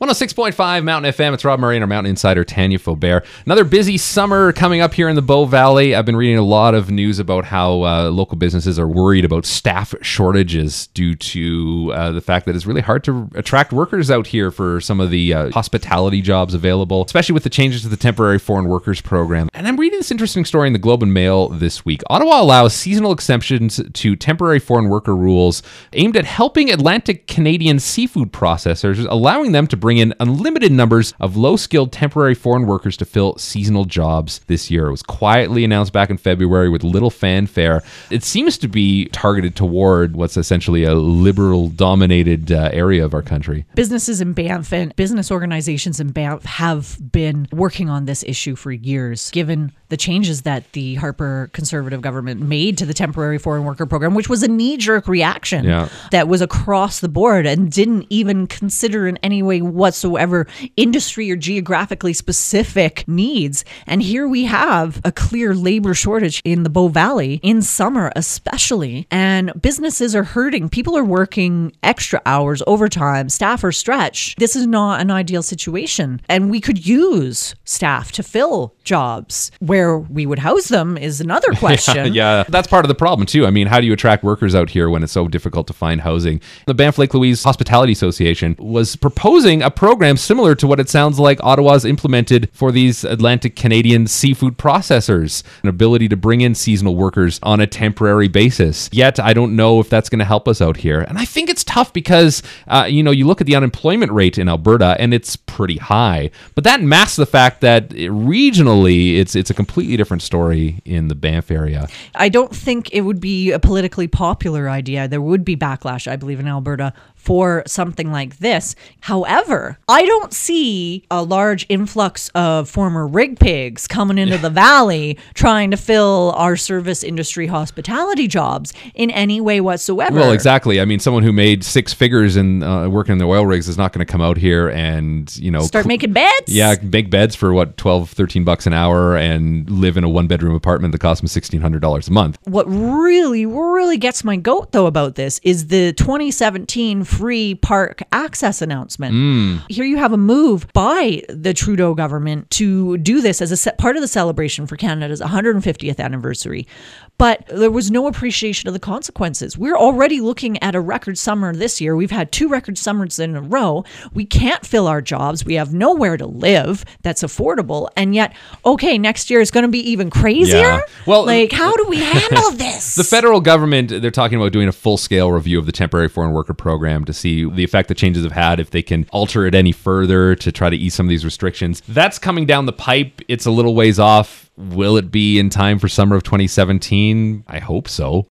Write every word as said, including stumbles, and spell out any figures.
one oh six point five Mountain F M. It's Rob Murray and our Mountain Insider, Tanya Faubert. Another busy summer coming up here in the Bow Valley. I've been reading a lot of news about how uh, local businesses are worried about staff shortages due to uh, the fact that it's really hard to attract workers out here for some of the uh, hospitality jobs available, especially with the changes to the temporary foreign workers program. And I'm reading this interesting story in the Globe and Mail this week. Ottawa allows seasonal exceptions to temporary foreign worker rules aimed at helping Atlantic Canadian seafood processors, allowing them to bring in unlimited numbers of low-skilled temporary foreign workers to fill seasonal jobs this year. It was quietly announced back in February with little fanfare. It seems to be targeted toward what's essentially a liberal-dominated uh, area of our country. Businesses in Banff and business organizations in Banff have been working on this issue for years, given the changes that the Harper Conservative government made to the temporary foreign worker program, which was a knee-jerk reaction yeah. that was across the board and didn't even consider in any way whatsoever industry or geographically specific needs. And here we have a clear labor shortage in the Bow Valley, in summer especially, and businesses are hurting. People are working extra hours, overtime, staff are stretched. This is not an ideal situation. And we could use staff to fill jobs. Where we would house them is another question. yeah, yeah, that's part of the problem too. I mean, how do you attract workers out here when it's so difficult to find housing? The Banff Lake Louise Hospitality Association was proposing a program similar to what it sounds like Ottawa's implemented for these Atlantic Canadian seafood processors, an ability to bring in seasonal workers on a temporary basis. Yet, I don't know if that's going to help us out here. And I think it's tough because, uh, you know, you look at the unemployment rate in Alberta and it's pretty high, but that masks the fact that it, regionally, it's it's a completely different story in the Banff area. I don't think it would be a politically popular idea. There would be backlash, I believe, in Alberta for something like this. However, I don't see a large influx of former rig pigs coming into the valley trying to fill our service industry hospitality jobs in any way whatsoever. Well, exactly. I mean, someone who made six figures in uh, working in the oil rigs is not going to come out here and, you know, start cl- making beds. Yeah, make beds for what, twelve, thirteen bucks an hour and live in a one bedroom apartment that costs them sixteen hundred dollars a month. What really, really gets my goat though about this is the twenty seventeen free park access announcement. Mm. Here you have a move by the Trudeau government to do this as a set part of the celebration for Canada's one hundred fiftieth anniversary. But there was no appreciation of the consequences. We're already looking at a record summer this year. We've had two record summers in a row. We can't fill our jobs. We have nowhere to live that's affordable. And yet, okay, next year is going to be even crazier. Yeah. Well, like, how do we handle this? The federal government, they're talking about doing a full-scale review of the temporary foreign worker program to see the effect the changes have had, if they can alter it any further to try to ease some of these restrictions. That's coming down the pipe. It's a little ways off. Will it be in time for summer of twenty seventeen? I hope so.